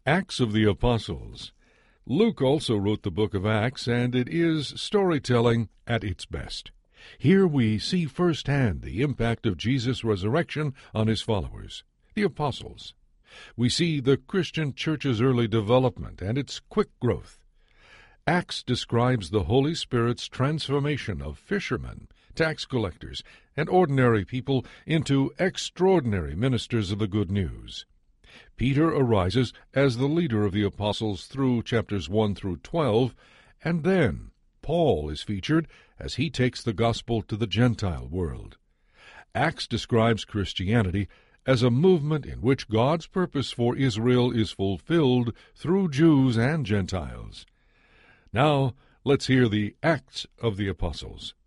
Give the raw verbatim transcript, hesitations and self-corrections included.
Acts of the Apostles. Luke also wrote the book of Acts, and it is storytelling at its best. Here we see firsthand the impact of Jesus' resurrection on his followers, the apostles. We see the Christian church's early development and its quick growth. Acts describes the Holy Spirit's transformation of fishermen, tax collectors, and ordinary people into extraordinary ministers of the good news. Peter arises as the leader of the apostles through chapters one through twelve, and then Paul is featured as he takes the gospel to the Gentile world. Acts describes Christianity as a movement in which God's purpose for Israel is fulfilled through Jews and Gentiles. Now, let's hear the Acts of the Apostles.